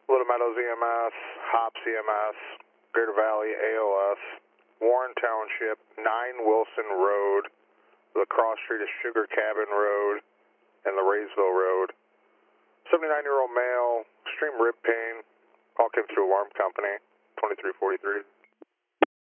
Little Meadows EMS, Hops EMS, Greater Valley AOS, Warren Township, 9 Wilson Road, the cross street is Sugar Cabin Road, and the Raysville Road. 79-year-old male, extreme rib pain, all came through alarm company, 2343.